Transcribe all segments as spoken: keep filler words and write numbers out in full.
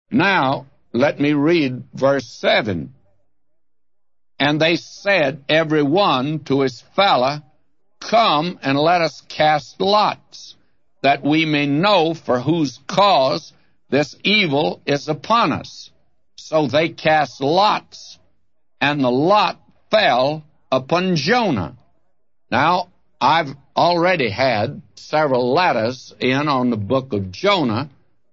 Now, let me read verse seven. And they said, every one to his fellow, come and let us cast lots, that we may know for whose cause this evil is upon us. So they cast lots, and the lot fell upon Jonah. Now, I've already had several letters in on the book of Jonah,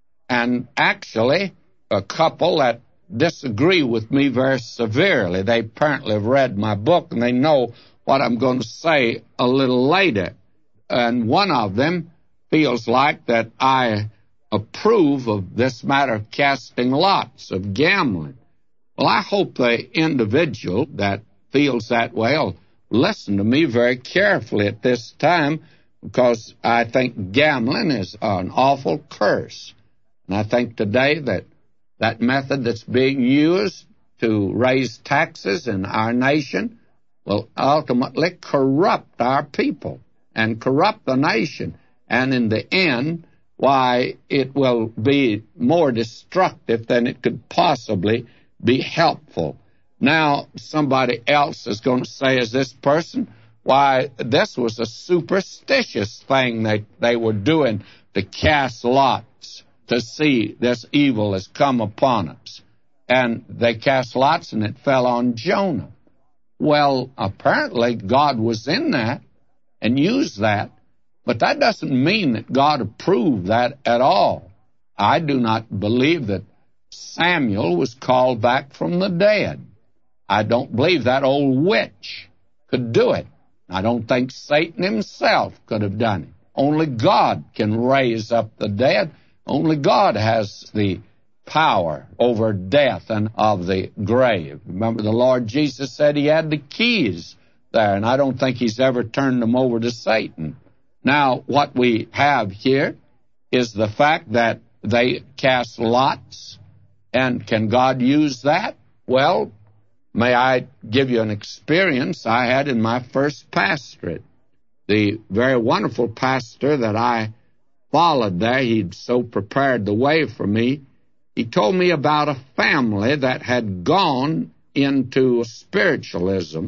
and actually a couple that disagree with me very severely. They apparently have read my book, and they know what I'm going to say a little later. And one of them feels like that I approve of this matter of casting lots, of gambling. Well, I hope the individual that feels that way will listen to me very carefully at this time, because I think gambling is an awful curse. And I think today that that method that's being used to raise taxes in our nation will ultimately corrupt our people and corrupt the nation. And in the end, why, it will be more destructive than it could possibly be helpful. Now, somebody else is going to say, is this person, why, this was a superstitious thing that they were doing to cast lots to see this evil has come upon us. And they cast lots, and it fell on Jonah. Well, apparently God was in that and used that, but that doesn't mean that God approved that at all. I do not believe that Samuel was called back from the dead. I don't believe that old witch could do it. I don't think Satan himself could have done it. Only God can raise up the dead. Only God has the power over death and of the grave. Remember, the Lord Jesus said he had the keys there, and I don't think he's ever turned them over to Satan. Now, what we have here is the fact that they cast lots, and can God use that? Well, may I give you an experience I had in my first pastorate. The very wonderful pastor that I followed there, he'd so prepared the way for me. He told me about a family that had gone into spiritualism,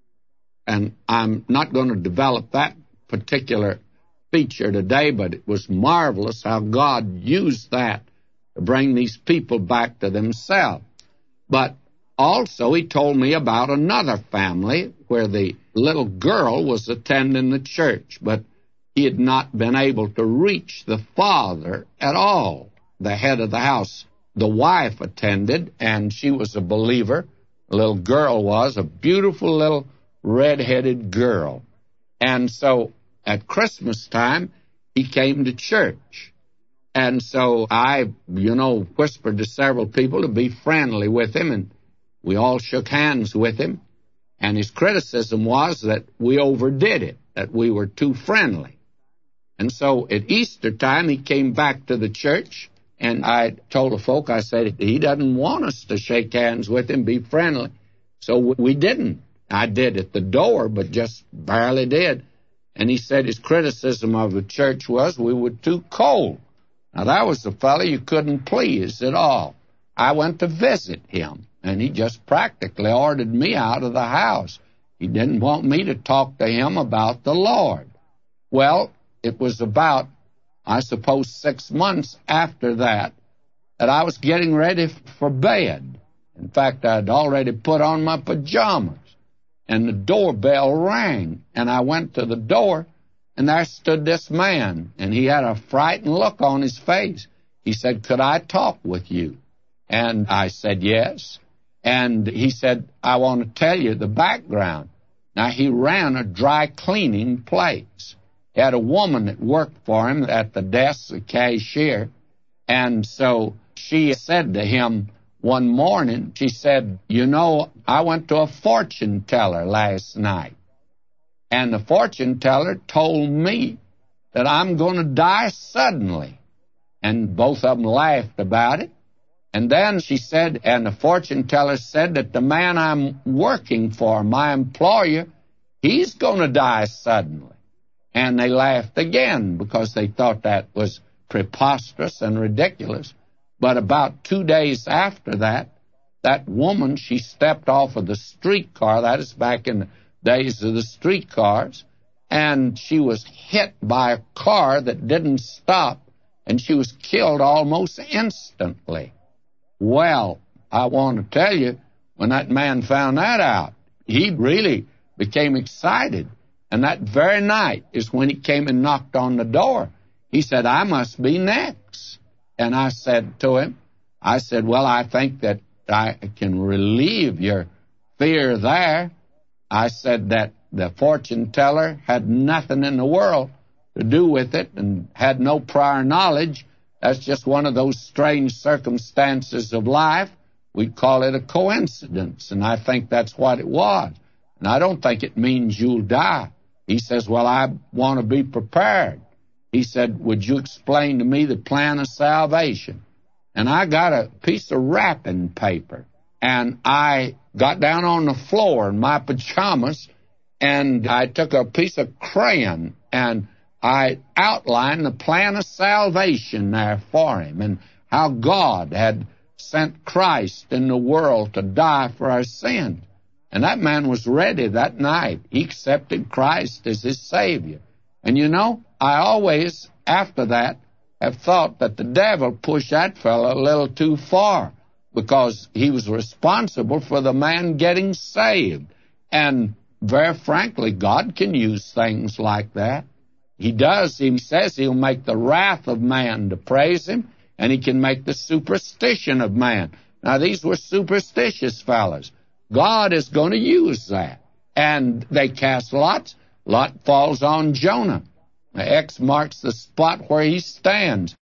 and I'm not going to develop that particular feature today, but it was marvelous how God used that to bring these people back to themselves. But also, he told me about another family where the little girl was attending the church, but he had not been able to reach the father at all, the head of the house. The wife attended, and she was a believer. The little girl was a beautiful little red-headed girl. And so at Christmas time, he came to church. And so I, you know, whispered to several people to be friendly with him, and we all shook hands with him. And his criticism was that we overdid it, that we were too friendly. And so at Easter time, he came back to the church, and I told the folk, I said, he doesn't want us to shake hands with him, be friendly. So we didn't. I did at the door, but just barely did. And he said his criticism of the church was we were too cold. Now, that was the fellow you couldn't please at all. I went to visit him, and he just practically ordered me out of the house. He didn't want me to talk to him about the Lord. Well, it was about, I suppose, six months after that that I was getting ready for bed. In fact, I'd already put on my pajamas, and the doorbell rang, and I went to the door, and there stood this man, and he had a frightened look on his face. He said, could I talk with you? And I said, yes. And he said, I want to tell you the background. Now, he ran a dry cleaning place. He had a woman that worked for him at the desk, the cashier, and so she said to him one morning, she said, you know, I went to a fortune teller last night, and the fortune teller told me that I'm going to die suddenly. And both of them laughed about it. And then she said, and the fortune teller said that the man I'm working for, my employer, he's going to die suddenly. And they laughed again because they thought that was preposterous and ridiculous. But about two days after that, that woman, she stepped off of the streetcar. That is back in the days of the streetcars. And she was hit by a car that didn't stop, and she was killed almost instantly. Well, I want to tell you, when that man found that out, he really became excited. And that very night is when he came and knocked on the door. He said, I must be next. And I said to him, I said, well, I think that I can relieve your fear there. I said that the fortune teller had nothing in the world to do with it and had no prior knowledge. That's just one of those strange circumstances of life. We'd call it a coincidence, and I think that's what it was. And I don't think it means you'll die. He says, well, I want to be prepared. He said, would you explain to me the plan of salvation? And I got a piece of wrapping paper, and I got down on the floor in my pajamas, and I took a piece of crayon, and I outlined the plan of salvation there for him, and how God had sent Christ in the world to die for our sins. And that man was ready that night. He accepted Christ as his Savior. And you know, I always, after that, have thought that the devil pushed that fellow a little too far, because he was responsible for the man getting saved. And very frankly, God can use things like that. He does. He says he'll make the wrath of man to praise him, and he can make the superstition of man. Now, these were superstitious fellows. God is going to use that. And they cast lots. Lot falls on Jonah. The X marks the spot where he stands.